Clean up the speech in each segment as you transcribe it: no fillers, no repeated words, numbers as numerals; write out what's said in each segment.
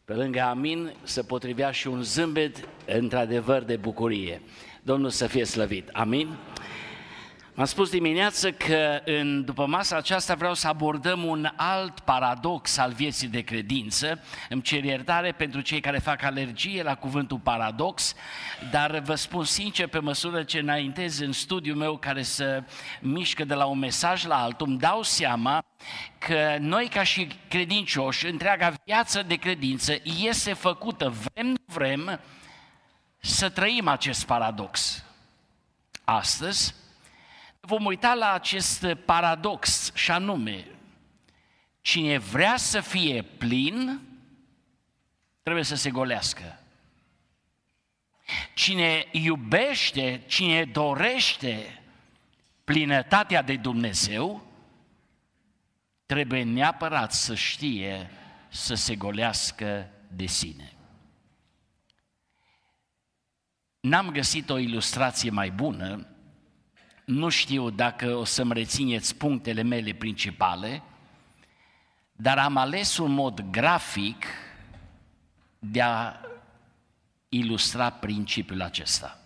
Pe lângă amin se potrivea și un zâmbet într-adevăr de bucurie. Domnul să fie slăvit. Amin? M-am spus dimineață că după masa aceasta vreau să abordăm un alt paradox al vieții de credință. Îmi cer iertare pentru cei care fac alergie la cuvântul paradox, dar vă spun sincer, pe măsură ce înaintez în studiul meu care se mișcă de la un mesaj la altul, îmi dau seama că noi ca și credincioși, întreaga viață de credință este făcută, vrem să trăim acest paradox. Astăzi vom uita la acest paradox și anume, cine vrea să fie plin, trebuie să se golească. Cine iubește, cine dorește plinătatea de Dumnezeu, trebuie neapărat să știe să se golească de sine. N-am găsit o ilustrație mai bună. Nu știu dacă o să-mi rețineți punctele mele principale, dar am ales un mod grafic de a ilustra principiul acesta.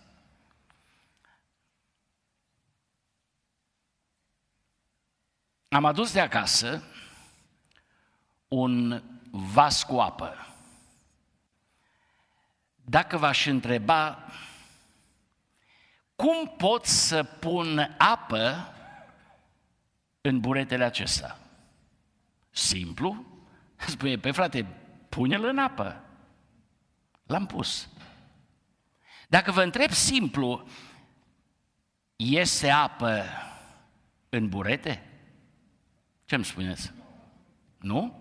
Am adus de acasă un vas cu apă. Dacă v-aș întreba cum pot să pun apă în buretele acesta? Simplu? Spune, păi frate, pune-l în apă. L-am pus. Dacă vă întreb simplu, este apă în burete? Ce-mi spuneți? Nu?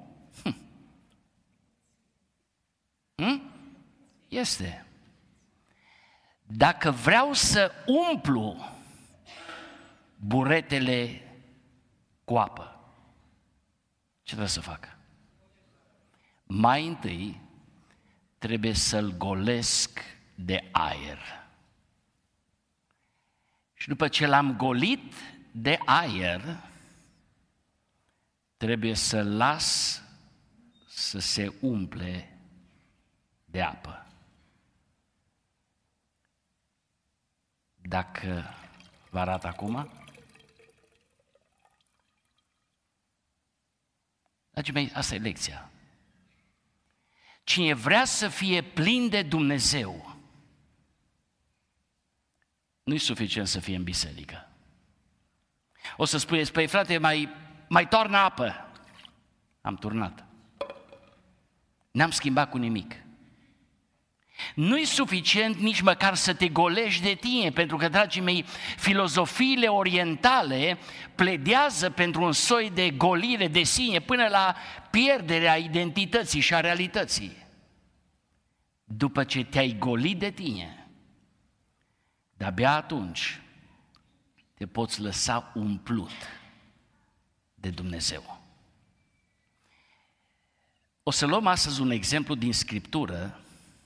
Este. Dacă vreau să umplu buretele cu apă, ce trebuie să fac? Mai întâi trebuie să-l golesc de aer. Și după ce l-am golit de aer, trebuie să-l las să se umple de apă. Dacă vă arăt acum, dragii mei, asta e lecția. Cine vrea să fie plin de Dumnezeu, nu-i suficient să fie în biserică. O să spuneți, păi frate, mai toarnă apă. Am turnat. N-am schimbat cu nimic. Nu-i suficient nici măcar să te golești de tine, pentru că, dragii mei, filozofiile orientale pledează pentru un soi de golire de sine până la pierderea identității și a realității. După ce te-ai golit de tine, de-abia atunci te poți lăsa umplut de Dumnezeu. O să luăm astăzi un exemplu din Scriptură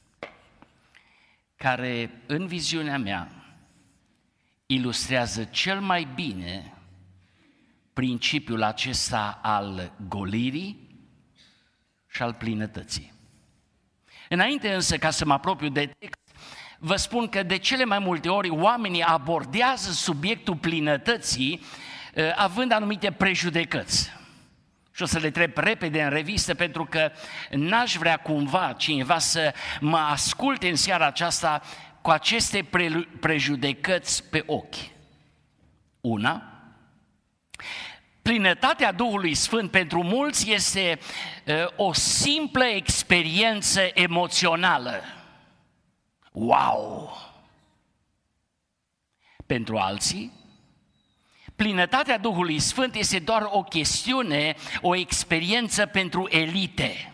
care, în viziunea mea, ilustrează cel mai bine principiul acesta al golirii și al plinătății. Înainte însă, ca să mă apropiu de text, vă spun că de cele mai multe ori oamenii abordează subiectul plinătății având anumite prejudecăți. Și o să le trec repede în revistă, pentru că n-aș vrea cumva cineva să mă asculte în seara aceasta cu aceste prejudecăți pe ochi. Una, plinătatea Duhului Sfânt pentru mulți este o simplă experiență emoțională. Wow! Pentru alții, plinătatea Duhului Sfânt este doar o chestiune, o experiență pentru elite.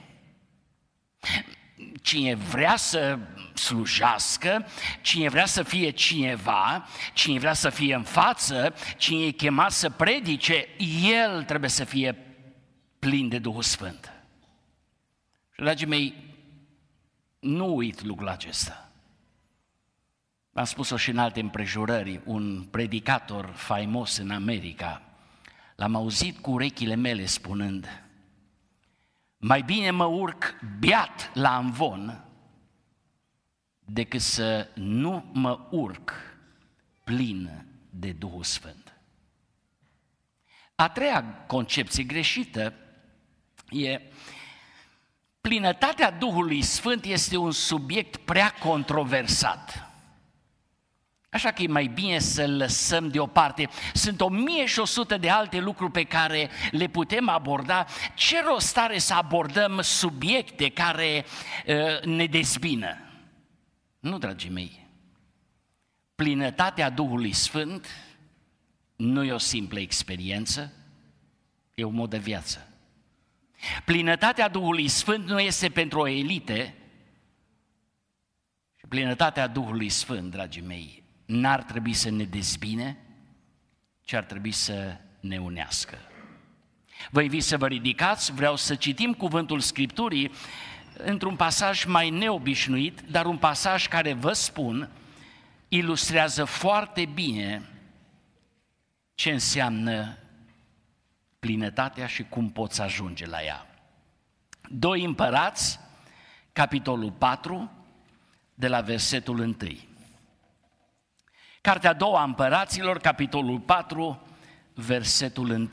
Cine vrea să slujească, cine vrea să fie cineva, cine vrea să fie în față, cine e chemat să predice, el trebuie să fie plin de Duhul Sfânt. Și, dragii mei, nu uit lucrul acesta. Am spus-o și în alte împrejurări, un predicator faimos în America, l-am auzit cu urechile mele spunând: mai bine mă urc beat la amvon decât să nu mă urc plin de Duhul Sfânt. A treia concepție greșită e: plinătatea Duhului Sfânt este un subiect prea controversat, așa că e mai bine să-l lăsăm deoparte. Sunt 1100 de alte lucruri pe care le putem aborda. Ce rost are să abordăm subiecte care ne dezbină? Nu, dragii mei, plinătatea Duhului Sfânt nu e o simplă experiență, e un mod de viață. Plinătatea Duhului Sfânt nu este pentru o elite. Și plinătatea Duhului Sfânt, dragii mei, n-ar trebui să ne dezbine, ci ar trebui să ne unească. Vă invit să vă ridicați, vreau să citim cuvântul Scripturii într-un pasaj mai neobișnuit, dar un pasaj care, vă spun, ilustrează foarte bine ce înseamnă plinătatea și cum poți ajunge la ea. 2 Împărați, capitolul 4, de la versetul 1. Cartea a doua Împăraților, capitolul 4, versetul 1.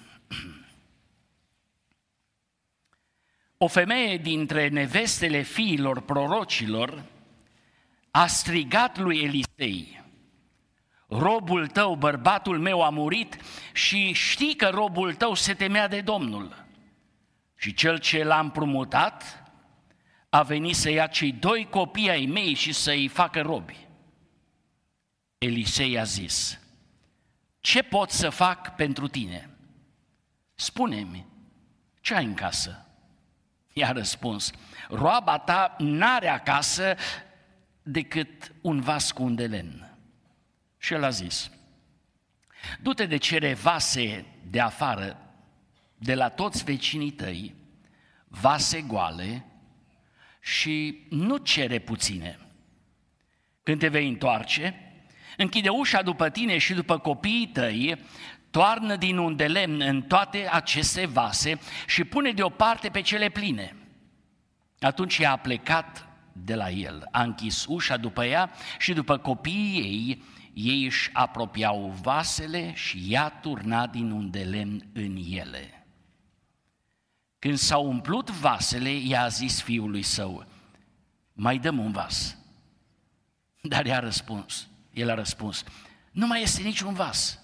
O femeie dintre nevestele fiilor prorocilor a strigat lui Elisei: robul tău, bărbatul meu, a murit și știi că robul tău se temea de Domnul. Și cel ce l-a împrumutat a venit să ia cei 2 copii ai mei și să-i facă robi. Elisei a zis: ce pot să fac pentru tine? Spune-mi, ce ai în casă? I-a răspuns: roaba ta n-are acasă decât un vas cu un de lemn. Și el a zis: du-te de cere vase de afară, de la toți vecinii tăi, vase goale, și nu cere puține. Când te vei întoarce, închide ușa după tine și după copiii tăi, toarnă din un de lemn în toate aceste vase și pune deoparte pe cele pline. Atunci ea a plecat de la el, a închis ușa după ea și după copiii ei își apropiau vasele și ea turna din un de lemn în ele. Când s-au umplut vasele, ea a zis fiului său: mai dăm un vas. Dar el a răspuns: nu mai este niciun vas.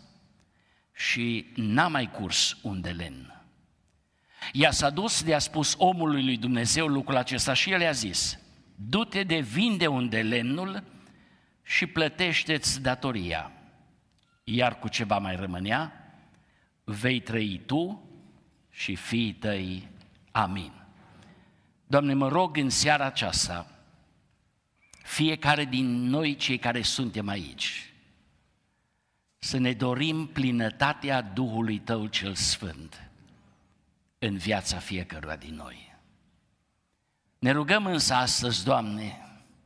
Și n-a mai curs un de lemn. Ea s-a dus, le-a spus omului lui Dumnezeu lucrul acesta și el i-a zis: du-te de vinde un de lemnul și plătește-ți datoria, iar cu ce va mai rămânea, vei trăi tu și fiii tăi. Amin. Doamne, mă rog în seara aceasta, fiecare din noi cei care suntem aici, să ne dorim plinătatea Duhului Tău cel Sfânt în viața fiecăruia din noi. Ne rugăm însă astăzi, Doamne,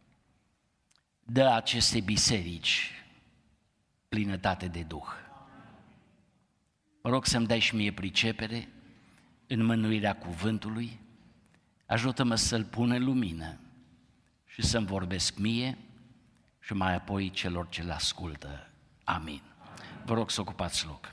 dă aceste biserici plinătate de Duh. Mă rog să-mi dai și mie pricepere în mânuirea cuvântului, ajută-mă să-l pun în lumină și să-mi vorbesc mie și mai apoi celor ce le ascultă. Amin. Vă rog să ocupați loc.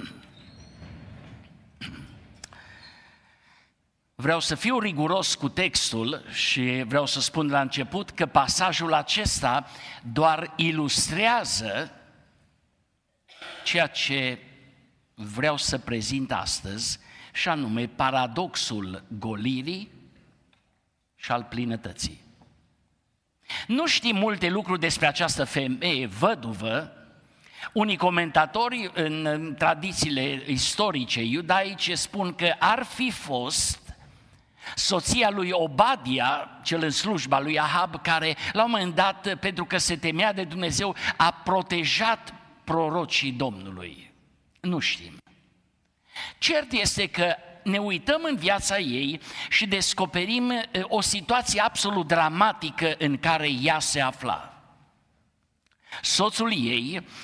Vreau să fiu riguros cu textul și vreau să spun la început că pasajul acesta doar ilustrează ceea ce vreau să prezint astăzi, și anume paradoxul golirii și al plinătății. Nu știm multe lucruri despre această femeie văduvă. Unii comentatori în tradițiile istorice iudaice spun că ar fi fost soția lui Obadia, cel în slujba lui Ahab, care la un moment dat, pentru că se temea de Dumnezeu, a protejat prorocii Domnului. Nu știm. Cert este că ne uităm în viața ei și descoperim o situație absolut dramatică în care ea se afla. Soțul ei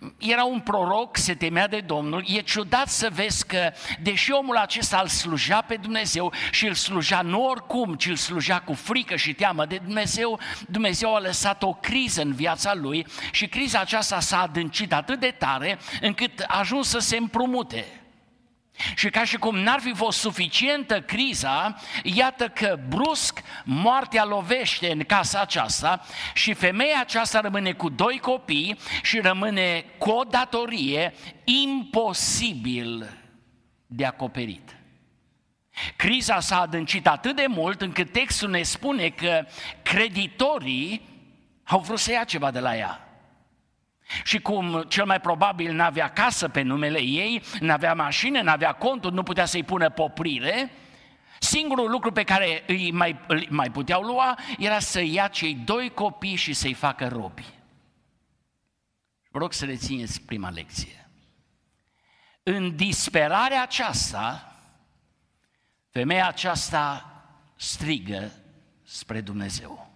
era un proroc, se temea de Domnul. E ciudat să vezi că, deși omul acesta îl slujea pe Dumnezeu și îl slujea nu oricum, ci îl slujea cu frică și teamă de Dumnezeu, Dumnezeu a lăsat o criză în viața lui și criza aceasta s-a adâncit atât de tare încât a ajuns să se împrumute. Și ca și cum n-ar fi fost suficientă criza, iată că brusc moartea lovește în casa aceasta și femeia aceasta rămâne cu 2 copii și rămâne cu o datorie imposibil de acoperit. Criza s-a adâncit atât de mult încât textul ne spune că creditorii au vrut să ia ceva de la ea. Și cum cel mai probabil n-avea casă pe numele ei, n-avea mașină, n-avea conturi, nu putea să-i pună poprire, singurul lucru pe care îi mai puteau lua era să ia cei 2 copii și să-i facă robi. Vă rog să rețineți prima lecție. În disperarea aceasta, femeia aceasta strigă spre Dumnezeu.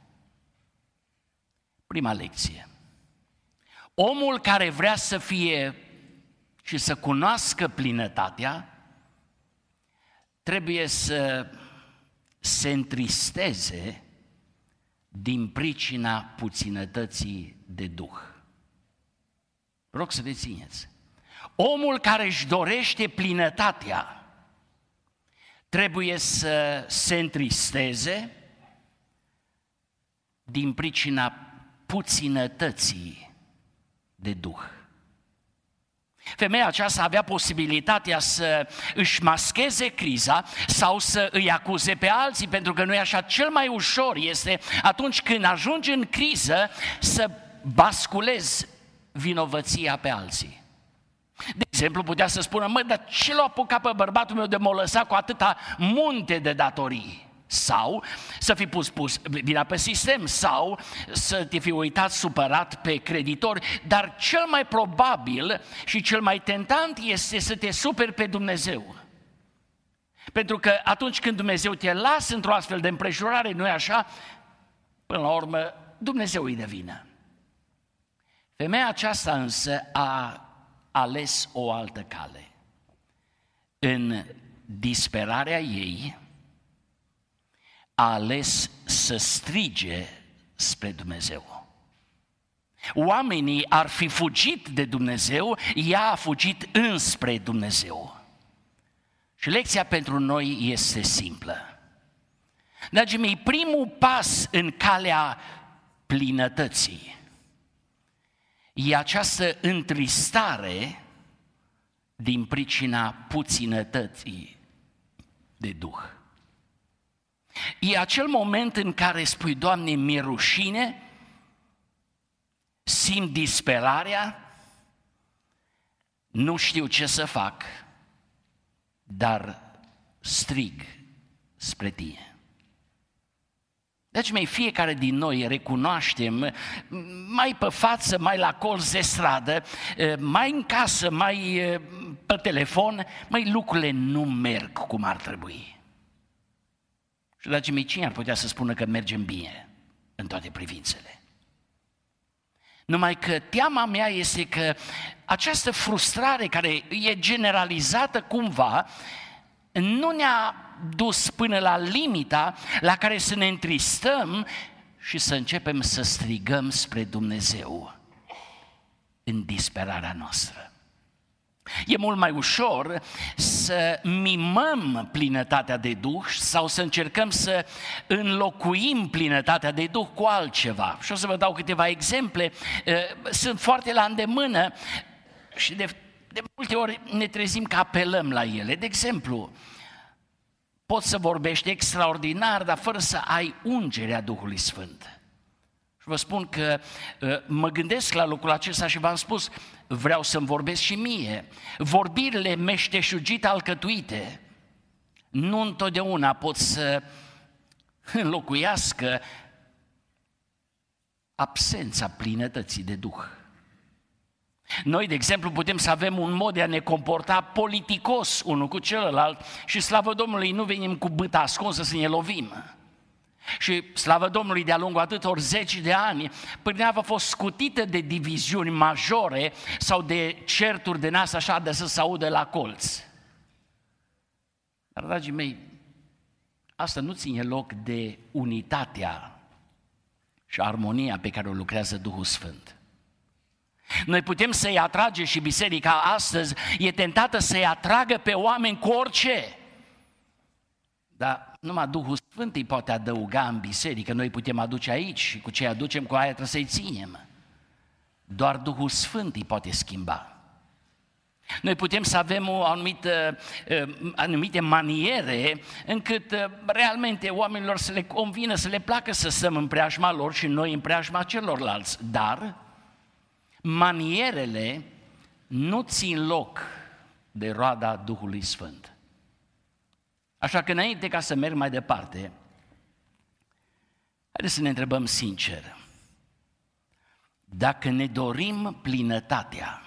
Prima lecție. Omul care vrea să fie și să cunoască plinătatea, trebuie să se întristeze din pricina puținătății de Duh. Rog să rețineți. Omul care își dorește plinătatea trebuie să se întristeze din pricina puținătății de Duh. Femeia aceasta avea posibilitatea să își mascheze criza sau să îi acuze pe alții, pentru că nu e așa, cel mai ușor este atunci când ajungi în criză să basculezi vinovăția pe alții. De exemplu, putea să spună, dar ce l-a apucat pe bărbatul meu de m-a lăsat cu atâta munte de datorii? Sau să fi pus vina pe sistem, sau să te fi uitat supărat pe creditori, dar cel mai probabil și cel mai tentant este să te superi pe Dumnezeu. Pentru că atunci când Dumnezeu te lasă într-o astfel de împrejurare, nu-i așa? Până la urmă, Dumnezeu îi dă vină. Femeia aceasta însă a ales o altă cale. În disperarea ei, a ales să strige spre Dumnezeu. Oamenii ar fi fugit de Dumnezeu, ea a fugit înspre Dumnezeu. Și lecția pentru noi este simplă. Dragii mei, primul pas în calea plinătății e această întristare din pricina puținătății de Duh. E acel moment în care spui, Doamne, mi-e rușine, simt disperarea, nu știu ce să fac, dar strig spre Tine. Deci, fiecare din noi recunoaștem, mai pe față, mai la colț de stradă, mai în casă, mai pe telefon, lucrurile nu merg cum ar trebui. Și, dragii mei, cine ar putea să spună că mergem bine în toate privințele? Numai că teama mea este că această frustrare care e generalizată cumva nu ne-a dus până la limita la care să ne întristăm și să începem să strigăm spre Dumnezeu în disperarea noastră. E mult mai ușor să mimăm plinătatea de Duh sau să încercăm să înlocuim plinătatea de Duh cu altceva. Și o să vă dau câteva exemple, sunt foarte la îndemână și de multe ori ne trezim că apelăm la ele. De exemplu, poți să vorbești extraordinar, dar fără să ai ungerea Duhului Sfânt. Și vă spun că mă gândesc la lucrul acesta și v-am spus, vreau să-mi vorbesc și mie. Vorbirile meșteșugite alcătuite nu întotdeauna pot să înlocuiască absența plinătății de Duh. Noi, de exemplu, putem să avem un mod de a ne comporta politicos unul cu celălalt și, slavă Domnului, nu venim cu bâta ascunsă să ne lovim. Și slavă Domnului, de-a lungul atâtor zeci de ani, Pârneava a fost scutită de diviziuni majore sau de certuri de nas așa de să se audă la colț. Dar, dragii mei, asta nu ține loc de unitatea și armonia pe care o lucrează Duhul Sfânt. Noi putem să-i atragem și biserica astăzi e tentată să-i atragă pe oameni cu orice. Dar numai Duhul Sfânt îi poate adăuga în biserică, noi putem aduce aici și cu ce aducem, cu aia trebuie să-i ținem. Doar Duhul Sfânt îi poate schimba. Noi putem să avem anumite maniere încât realmente oamenilor să le convină, să le placă să stăm în preajma lor și noi în preajma celorlalți. Dar manierele nu țin loc de roada Duhului Sfânt. Așa că înainte ca să merg mai departe, haideți să ne întrebăm sincer. Dacă ne dorim plinătatea,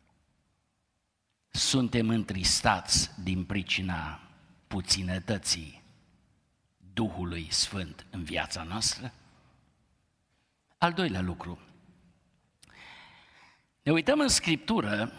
suntem întristați din pricina puținătății Duhului Sfânt în viața noastră? Al doilea lucru. Ne uităm în Scriptură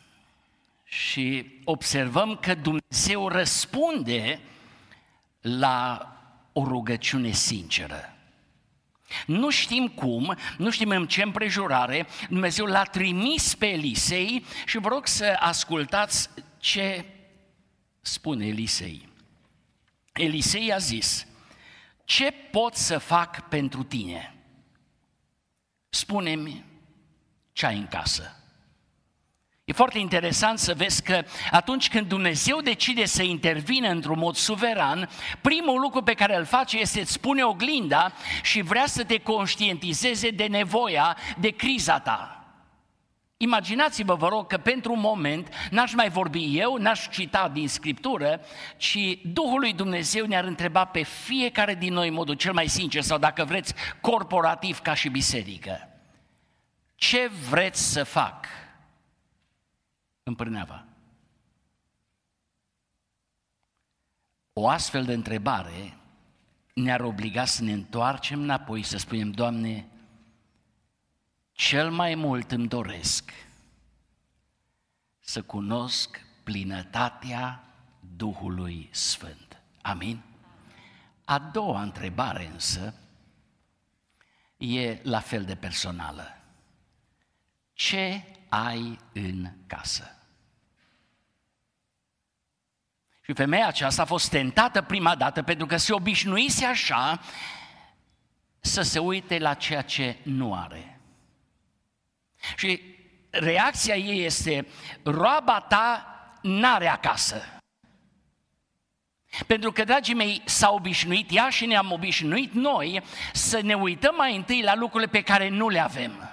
și observăm că Dumnezeu răspunde la o rugăciune sinceră. Nu știm cum, nu știm în ce împrejurare, Dumnezeu l-a trimis pe Elisei și vă rog să ascultați ce spune Elisei. Elisei a zis: ce pot să fac pentru tine? Spune-mi ce ai în casă. E foarte interesant să vezi că atunci când Dumnezeu decide să intervină într-un mod suveran, primul lucru pe care îl face este să-ți pune oglinda și vrea să te conștientizeze de nevoia, de criza ta. Imaginați-vă, vă rog, că pentru un moment n-aș mai vorbi eu, n-aș cita din Scriptură, ci Duhul lui Dumnezeu ne-ar întreba pe fiecare din noi în modul cel mai sincer sau, dacă vreți, corporativ ca și biserică. Ce vreți să fac în Pârneava? O astfel de întrebare ne-ar obliga să ne întoarcem înapoi, să spunem: Doamne, cel mai mult îmi doresc să cunosc plinătatea Duhului Sfânt. Amin? A doua întrebare însă e la fel de personală. Ce ai în casă? Și femeia aceasta a fost tentată prima dată pentru că se obișnuise așa să se uite la ceea ce nu are. Și reacția ei este: roaba ta n-are acasă. Pentru că, dragii mei, s-a obișnuit ea și ne-am obișnuit noi să ne uităm mai întâi la lucrurile pe care nu le avem.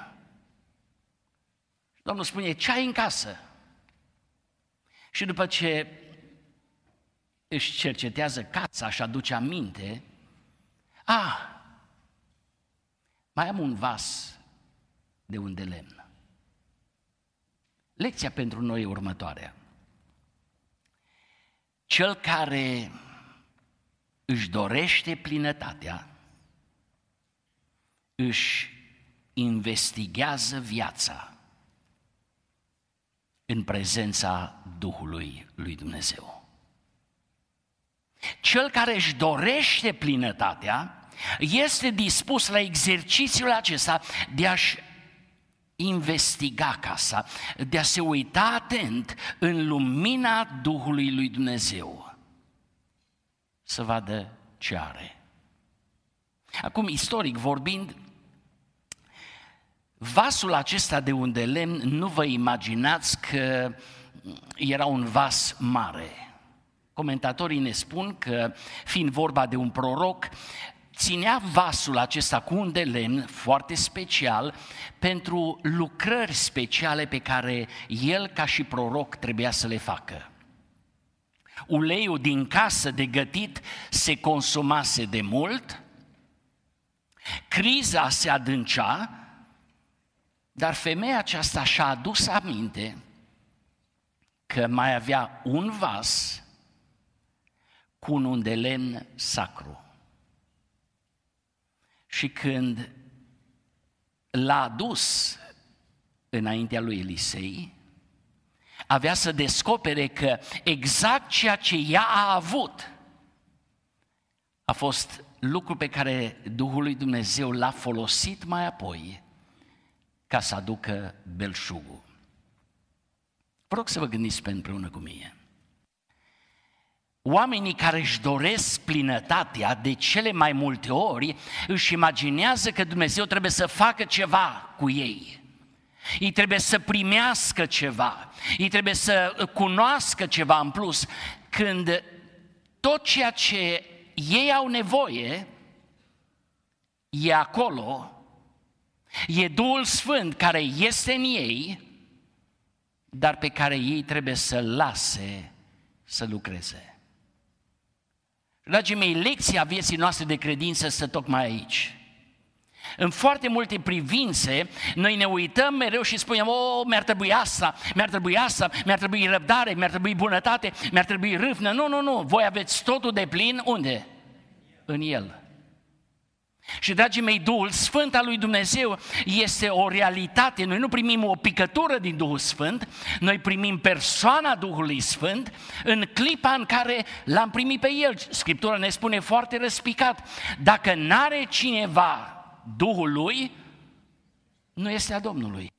Domnul spune: ce ai în casă? Și după ce își cercetează cața și aduce aminte, mai am un vas de un de lemn. Lecția pentru noi e următoarea. Cel care își dorește plinătatea, își investigează viața în prezența Duhului lui Dumnezeu. Cel care își dorește plinătatea este dispus la exercițiul acesta de a-și investiga casa, de a se uita atent în lumina Duhului lui Dumnezeu, să vadă ce are. Acum, istoric vorbind, vasul acesta de un de lemn, nu vă imaginați că era un vas mare. Comentatorii ne spun că, fiind vorba de un proroc, ținea vasul acesta cu un de lemn foarte special pentru lucrări speciale pe care el, ca și proroc, trebuia să le facă. Uleiul din casă de gătit se consumase de mult, criza se adâncea, dar femeia aceasta și-a adus aminte că mai avea un vas cu un de lemn sacru. Și când l-a adus înaintea lui Elisei, avea să descopere că exact ceea ce ea a avut a fost lucru pe care Duhul lui Dumnezeu l-a folosit mai apoi ca să aducă belșugul. Vă rog să vă gândiți împreună cu mine. Oamenii care își doresc plinătatea, de cele mai multe ori își imaginează că Dumnezeu trebuie să facă ceva cu ei. Ei trebuie să primească ceva, ei trebuie să cunoască ceva în plus, când tot ceea ce ei au nevoie e acolo, e Duhul Sfânt care este în ei, dar pe care ei trebuie să-L lase să lucreze. Dragii mei, lecția vieții noastre de credință stă tocmai aici. În foarte multe privințe, noi ne uităm mereu și spunem, mi-ar trebui asta, mi-ar trebui asta, mi-ar trebui răbdare, mi-ar trebui bunătate, mi-ar trebui râvnă. Nu, voi aveți totul de plin, unde? În El. Și, dragii mei, Duhul Sfânt al lui Dumnezeu este o realitate. Noi nu primim o picătură din Duhul Sfânt, noi primim persoana Duhului Sfânt în clipa în care l-am primit pe El. Scriptura ne spune foarte răspicat, dacă n-are cineva Duhul lui, nu este a Domnului.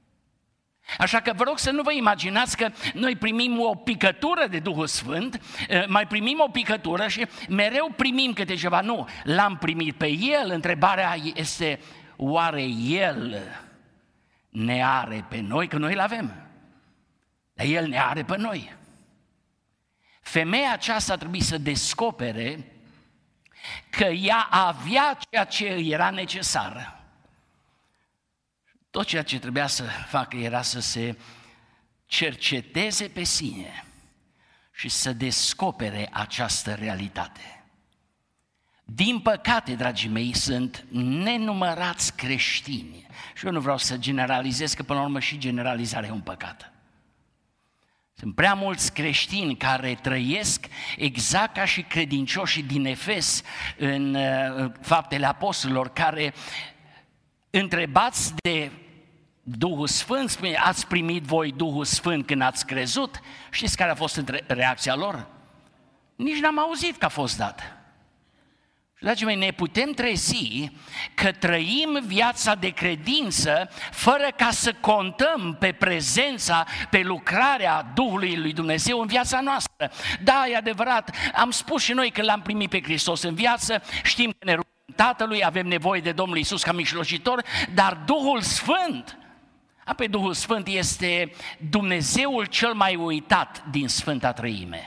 Așa că vă rog să nu vă imaginați că noi primim o picătură de Duhul Sfânt, mai primim o picătură și mereu primim câte ceva. Nu, l-am primit pe El, întrebarea este, oare El ne are pe noi, că noi l-avem, dar El ne are pe noi. Femeia aceasta trebuie să descopere că ea avea ceea ce era necesar. Tot ceea ce trebuia să facă era să se cerceteze pe sine și să descopere această realitate. Din păcate, dragii mei, sunt nenumărați creștini. Și eu nu vreau să generalizez, că până la urmă și generalizarea e un păcat. Sunt prea mulți creștini care trăiesc exact ca și credincioșii din Efes în Faptele Apostolilor, care întrebați de Duhul Sfânt, spune, ați primit voi Duhul Sfânt când ați crezut? Știți care a fost reacția lor? Nici n-am auzit că a fost dat. Dragii mei, ne putem trezi că trăim viața de credință fără ca să contăm pe prezența, pe lucrarea Duhului lui Dumnezeu în viața noastră. Da, e adevărat, am spus și noi că l-am primit pe Hristos în viață, știm că ne rugăm Tatălui, avem nevoie de Domnul Iisus ca mijlocitor, dar Duhul Sfânt, pe Duhul Sfânt este Dumnezeul cel mai uitat din Sfânta Trăime.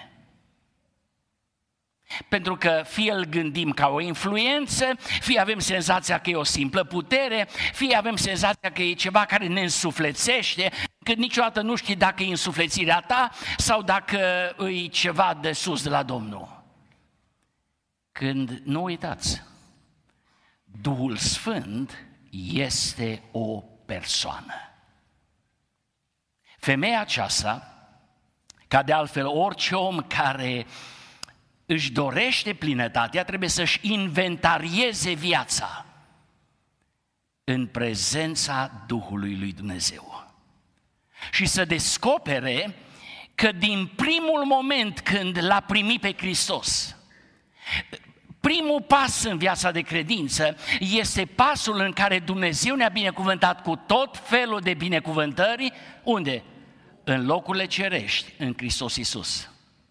Pentru că fie îl gândim ca o influență, fie avem senzația că e o simplă putere, fie avem senzația că e ceva care ne însuflețește, că niciodată nu știi dacă e însuflețirea ta sau dacă e ceva de sus de la Domnul. Când nu uitați, Duhul Sfânt este o persoană. Femeia aceasta, ca de altfel orice om care își dorește plinătatea, trebuie să-și inventarieze viața în prezența Duhului lui Dumnezeu. Și să descopere că din primul moment când l-a primit pe Hristos, primul pas în viața de credință este pasul în care Dumnezeu ne-a binecuvântat cu tot felul de binecuvântări, unde? În locurile cerești, în Hristos Iisus.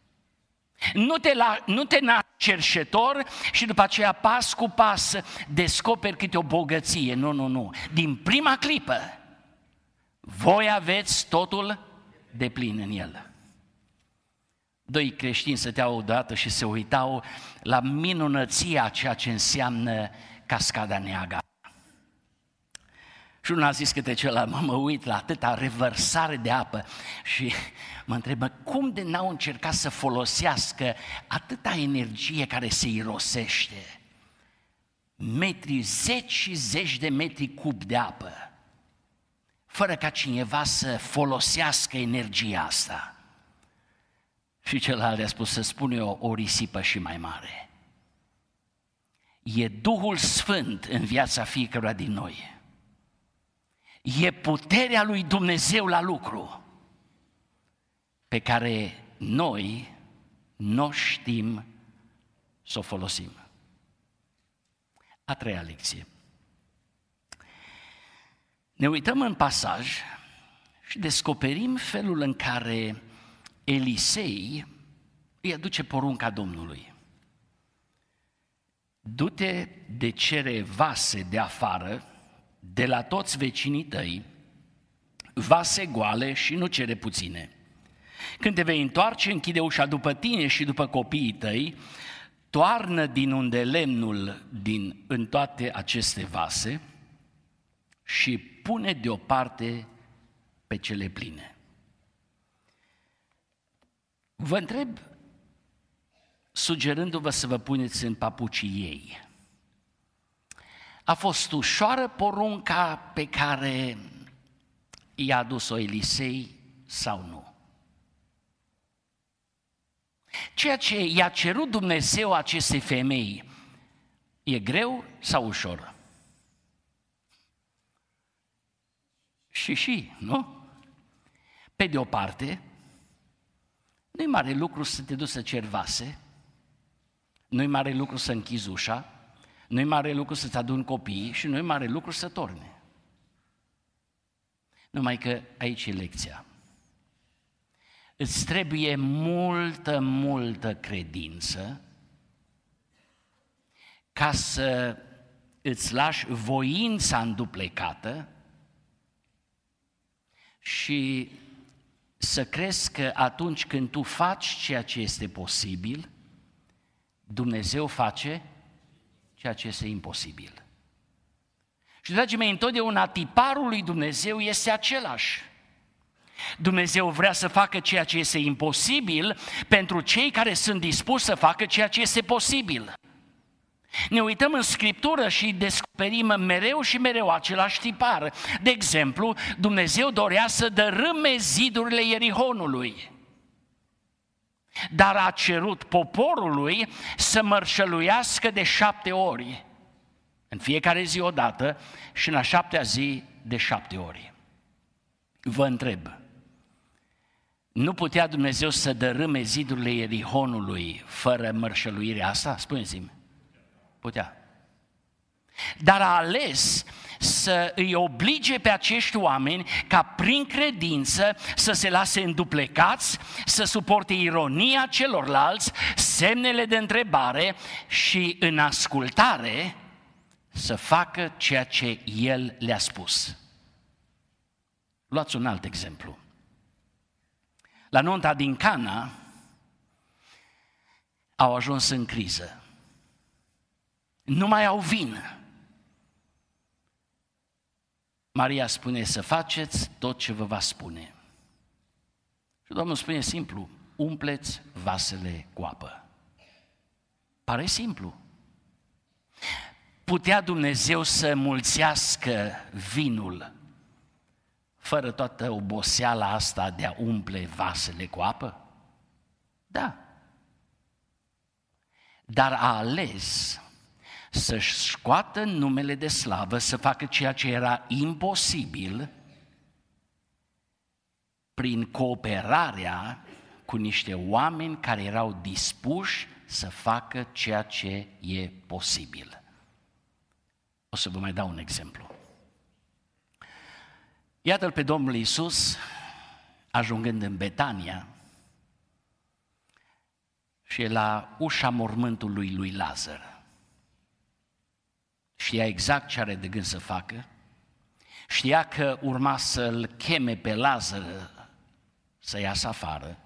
Nu te naști cerșetor și după aceea pas cu pas descoperi câte o bogăție. Nu. Din prima clipă voi aveți totul de plin în El. Doi creștini stăteau odată și se uitau la minunăția a ceea ce înseamnă cascada Niagara. Și unul a zis câte celălalt, mă uit la atâta revărsare de apă și mă întrebă cum de n-au încercat să folosească atâta energie care se irosește. Zeci și zeci de metri cub de apă, fără ca cineva să folosească energia asta. Și celălalt a spus, să spun eu, o risipă și mai mare. e Duhul Sfânt în viața fiecăruia din noi. E puterea lui Dumnezeu la lucru, pe care noi nu știm să o folosim. A treia lecție. Ne uităm în pasaj și descoperim felul în care Elisei îi aduce porunca Domnului. Du-te de cere vase de afară, de la toți vecinii tăi, vase goale și nu cere puține. Când te vei întoarce, închide ușa după tine și după copiii tăi, toarnă din unde lemnul în toate aceste vase și pune deoparte pe cele pline. Vă întreb, sugerându-vă să vă puneți în papucii ei, a fost ușoară porunca pe care i-a adus-o Elisei sau nu? Ceea ce i-a cerut Dumnezeu acestei femei, e greu sau ușor? Și, nu? Pe de o parte, nu-i mare lucru să te duci să ceri vase, nu-i mare lucru să închizi ușa, nu-i mare lucru să-ți aduni copiii și nu-i mare lucru să torne. Numai că aici e lecția. Îți trebuie multă credință ca să îți lași voința înduplecată și să crezi că atunci când tu faci ceea ce este posibil, Dumnezeu face ceea ce este imposibil. Și, dragii mei, întotdeauna tiparul lui Dumnezeu este același. Dumnezeu vrea să facă ceea ce este imposibil pentru cei care sunt dispuși să facă ceea ce este posibil. Ne uităm în Scriptură și descoperim mereu și mereu același tipar. De exemplu, Dumnezeu dorea să dărâme zidurile Ierihonului, dar a cerut poporului să mărșăluiască de 7 ori. În fiecare zi o dată și în a 7-a zi de 7 ori. Vă întreb, nu putea Dumnezeu să dărâme zidurile Ierihonului fără mărșăluirea asta? Spuneți-mi. Putea. Dar a ales să îi oblige pe acești oameni ca prin credință să se lase înduplecați, să suporte ironia celorlalți, semnele de întrebare și în ascultare să facă ceea ce El le-a spus. Luați un alt exemplu. La nunta din Cana au ajuns în criză. Nu mai au vin. Maria spune să faceți tot ce vă va spune. Și Domnul spune simplu, umpleți vasele cu apă. Pare simplu. Putea Dumnezeu să mulțească vinul fără toată oboseala asta de a umple vasele cu apă? Da. Dar a ales să-și scoată numele de slavă, să facă ceea ce era imposibil prin cooperarea cu niște oameni care erau dispuși să facă ceea ce e posibil. O să vă mai dau un exemplu. Iată-l pe Domnul Iisus ajungând în Betania și e la ușa mormântului lui Lazar. Știa exact ce are de gând să facă, știa că urma să-l cheme pe Lazar să iasă afară,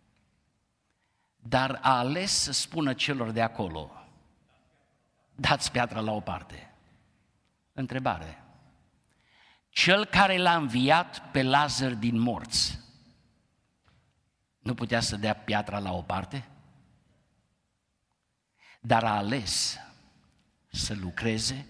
dar a ales să spună celor de acolo, dați piatra la o parte. Întrebare. Cel care l-a înviat pe Lazar din morți, nu putea să dea piatra la o parte? Dar a ales să lucreze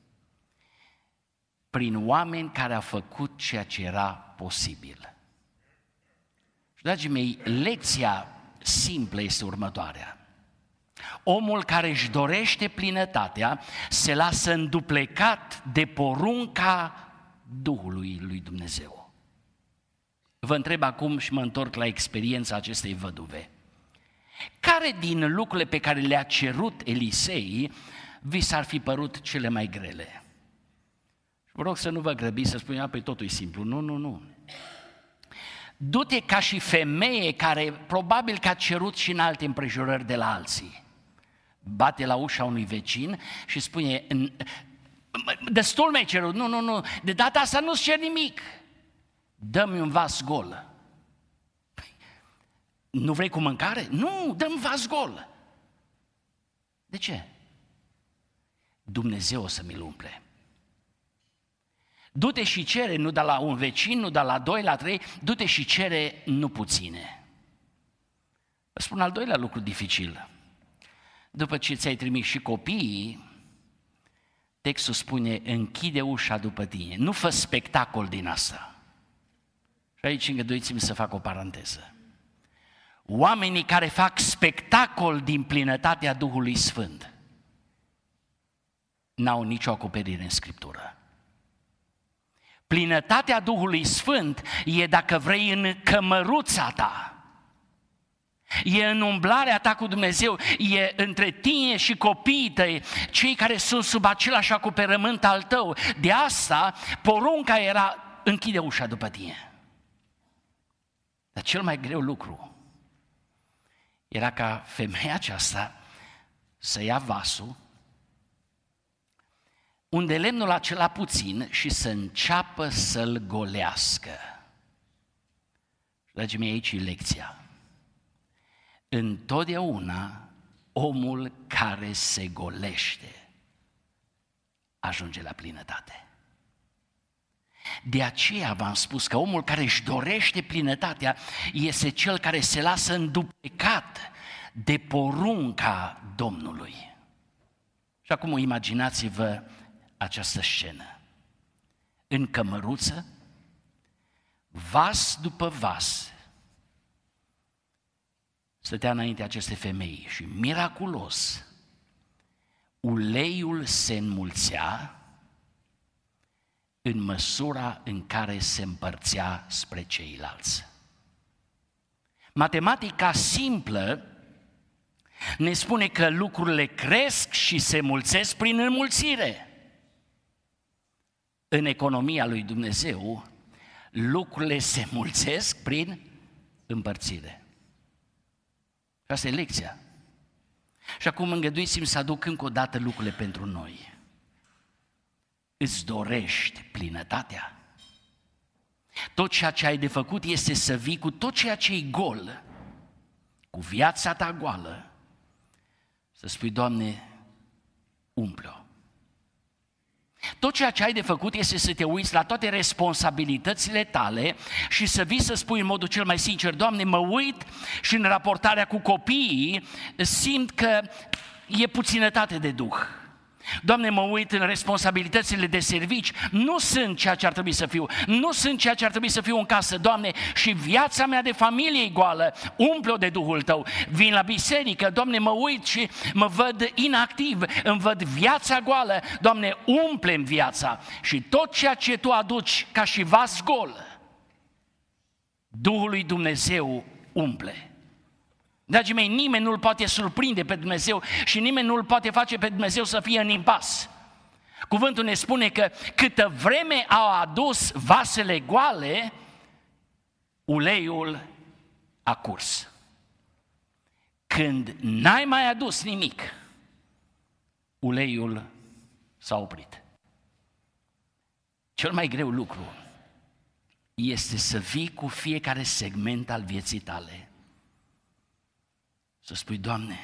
prin oameni care au făcut ceea ce era posibil. Și, dragii mei, lecția simplă este următoarea. Omul care își dorește plinătatea se lasă înduplecat de porunca Duhului lui Dumnezeu. Vă întreb acum și mă întorc la experiența acestei văduve. Care din lucrurile pe care le-a cerut Elisei vi s-ar fi părut cele mai grele? Vă rog să nu vă grăbiți să spuneți, păi totul e simplu. Nu. Du-te ca și femeie care probabil că a cerut și în alte împrejurări de la alții. Bate la ușa unui vecin și spune, destul mi-ai cerut, nu, de data asta nu-ți cer nimic, dă-mi un vas gol. Nu vrei cu mâncare? Nu, dă-mi vas gol. De ce? Dumnezeu o să mi-l umple. Du-te și cere, nu da la un vecin, nu da la 2, la 3, du-te și cere nu puține. Vă spun al doilea lucru dificil. După ce ți-ai trimis și copiii, textul spune, închide ușa după tine, nu fă spectacol din asta. Și aici îngăduiți-mi să fac o paranteză. Oamenii care fac spectacol din plinătatea Duhului Sfânt n-au nicio acoperire în Scriptură. Plinătatea Duhului Sfânt e, dacă vrei, în cămăruța ta. E în umblarea ta cu Dumnezeu, e între tine și copiii tăi, cei care sunt sub același acoperământ al tău. De asta, porunca era, închide ușa după tine. Dar cel mai greu lucru era ca femeia aceasta să ia vasul, unde lemnul acela puțin și să înceapă să-l golească. Dragii mei, aici e lecția. Întotdeauna omul care se golește ajunge la plinătate. De aceea v-am spus că omul care își dorește plinătatea este cel care se lasă înduplecat de porunca Domnului. Și acum imaginați-vă această scenă. În cămăruță, vas după vas, stătea înaintea acestei femei și miraculos uleiul se înmulțea în măsura în care se împărțea spre ceilalți. Matematica simplă ne spune că lucrurile cresc și se mulțesc prin înmulțire. În economia lui Dumnezeu, lucrurile se mulțesc prin împărțire. Și asta e lecția. Și acum îngăduiți-mi să aduc încă o dată lucrurile pentru noi. Îți dorești plinătatea? Tot ceea ce ai de făcut este să vii cu tot ceea ce e gol, cu viața ta goală, să spui, Doamne, umple-o. Tot ceea ce ai de făcut este să te uiți la toate responsabilitățile tale și să vii să spui în modul cel mai sincer, Doamne, mă uit și în raportarea cu copiii simt că e puținătate de duh. Doamne, mă uit în responsabilitățile de servici, nu sunt ceea ce ar trebui să fiu, nu sunt ceea ce ar trebui să fiu în casă, Doamne, și viața mea de familie e goală, umple-o de Duhul Tău. Vin la biserică, Doamne, mă uit și mă văd inactiv, îmi văd viața goală, Doamne, umple-mi viața și tot ceea ce Tu aduci ca și vas gol, Duhul lui Dumnezeu umple. Dragii mei, nimeni nu-L poate surprinde pe Dumnezeu și nimeni nu-L poate face pe Dumnezeu să fie în impas. Cuvântul ne spune că câtă vreme au adus vasele goale, uleiul a curs. Când n-ai mai adus nimic, uleiul s-a oprit. Cel mai greu lucru este să vii cu fiecare segment al vieții tale. Să spui, Doamne,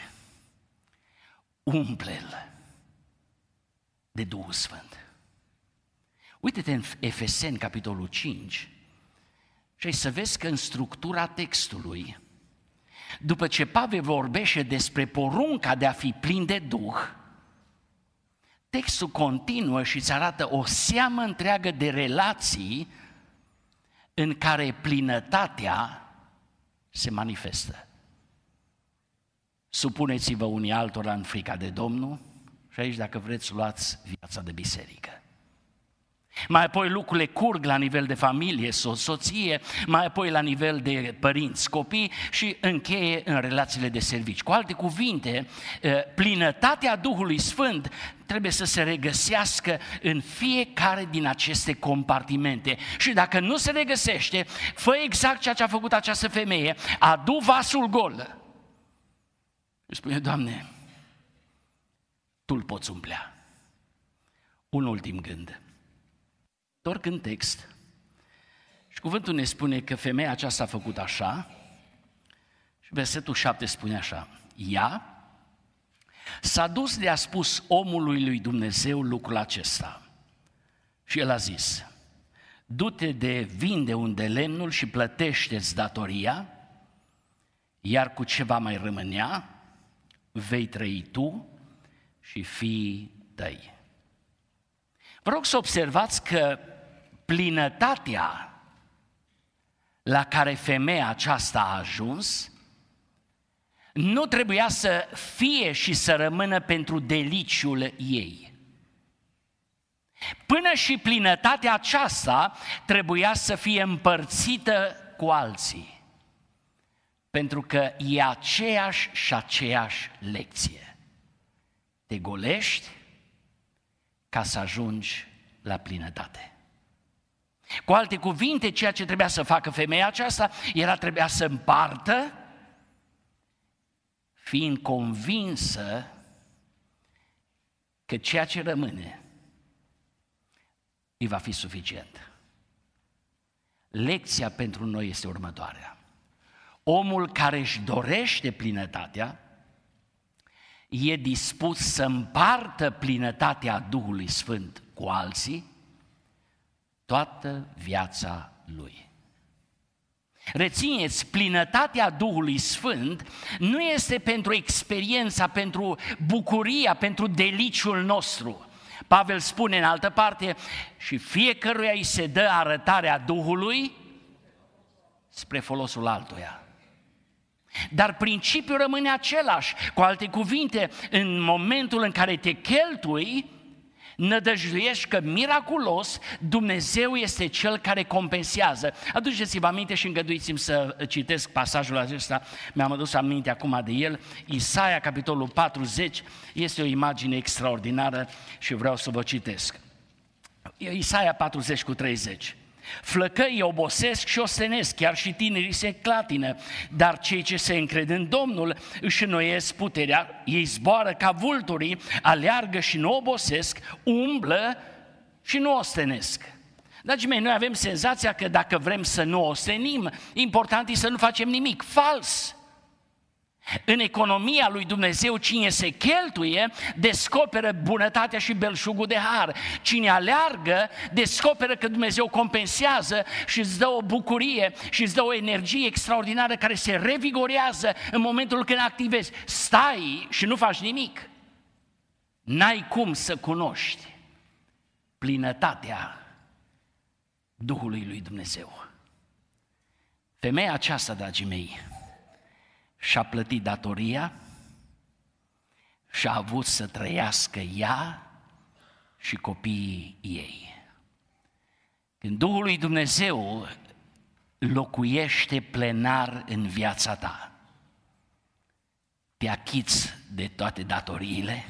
umple-l de Duhul Sfânt. Uite-te în Efeseni, capitolul 5, și ai să vezi că în structura textului, după ce Pavel vorbește despre porunca de a fi plin de Duh, textul continuă și îți arată o seamă întreagă de relații în care plinătatea se manifestă. supuneți-vă unii altora în frica de Domnul și aici, dacă vreți, luați viața de biserică. Mai apoi lucrurile curg la nivel de familie, soție, mai apoi la nivel de părinți, copii și încheie în relațiile de servici. Cu alte cuvinte, plinătatea Duhului Sfânt trebuie să se regăsească în fiecare din aceste compartimente. Și dacă nu se regăsește, fă exact ceea ce a făcut această femeie, adu vasul gol. Și spune, Doamne, Tu-l poți umplea. Un ultim gând. Întorc în text și cuvântul ne spune că femeia aceasta a făcut așa și versetul 7 spune așa: ea s-a dus de a spus omului lui Dumnezeu lucrul acesta și el a zis: du-te de vinde unde lemnul și plătește-ți datoria, iar cu ce va mai rămânea vei trăi tu și fiii tăi. Vă rog să observați că plinătatea la care femeia aceasta a ajuns nu trebuia să fie și să rămână pentru deliciul ei. Până și plinătatea aceasta trebuia să fie împărțită cu alții, pentru că e aceeași și aceeași lecție. Te golești ca să ajungi la plinătate. Cu alte cuvinte, ceea ce trebuia să facă femeia aceasta trebuia să împartă, fiind convinsă că ceea ce rămâne îi va fi suficient. Lecția pentru noi este următoarea. Omul care își dorește plinătatea e dispus să împartă plinătatea Duhului Sfânt cu alții toată viața lui. Rețineți, plinătatea Duhului Sfânt nu este pentru experiența, pentru bucuria, pentru deliciul nostru. Pavel spune în altă parte, și fiecăruia îi se dă arătarea Duhului spre folosul altuia. Dar principiul rămâne același. Cu alte cuvinte, în momentul în care te cheltui, nădăjduiești că miraculos Dumnezeu este Cel care compensează. Aduceți-vă aminte și îngăduiți-mi să citesc pasajul acesta, mi-am adus aminte acum de el. Isaia, capitolul 40, este o imagine extraordinară și vreau să vă citesc. Isaia 40 cu 30. Flăcăii obosesc și ostenesc, chiar și tinerii se clatină, dar cei ce se încred în Domnul își înnoiesc puterea, ei zboară ca vulturii, aleargă și nu obosesc, umblă și nu ostenesc. Dragii mei, noi avem senzația că dacă vrem să nu ostenim, important e să nu facem nimic. Fals! În economia lui Dumnezeu, cine se cheltuie, descoperă bunătatea și belșugul de har. Cine aleargă, descoperă că Dumnezeu compensează și îți dă o bucurie și îți dă o energie extraordinară care se revigorează în momentul când activezi. Stai și nu faci nimic. N-ai cum să cunoști plinătatea Duhului lui Dumnezeu. Femeia aceasta, dragii mei, și-a plătit datoria și-a avut să trăiască ea și copiii ei. Când Duhul lui Dumnezeu locuiește plenar în viața ta, te achiți de toate datoriile,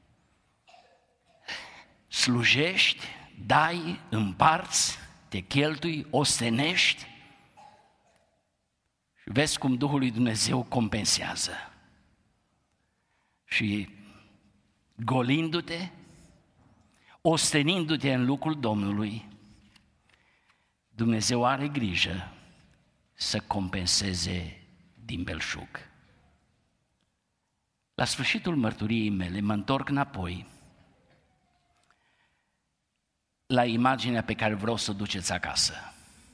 slujești, dai, împarți, te cheltui, ostenești, vezi cum Duhul lui Dumnezeu compensează. Și golindu-te, ostenindu-te în lucrul Domnului, Dumnezeu are grijă să compenseze din belșug. La sfârșitul mărturiei mele mă întorc înapoi la imaginea pe care vreau să o duceți acasă.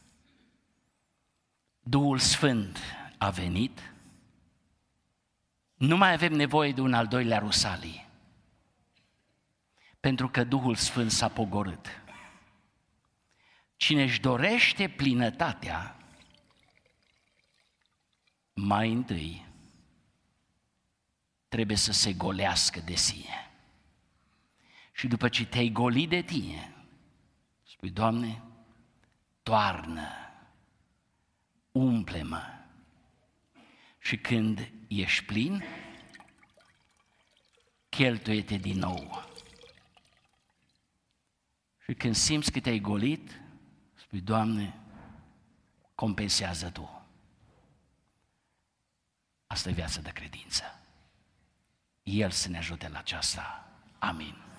Duhul Sfânt a venit, nu mai avem nevoie de un al doilea Rusalii, pentru că Duhul Sfânt s-a pogorât. Cine își dorește plinătatea, mai întâi trebuie să se golească de sine. Și după ce te-ai golit de tine, spui, Doamne, toarnă, umple-mă. Și când ești plin, cheltuie-te din nou. Și când simți că te-ai golit, spui, Doamne, compensează Tu. Asta e viața de credință. El să ne ajute la aceasta. Amin.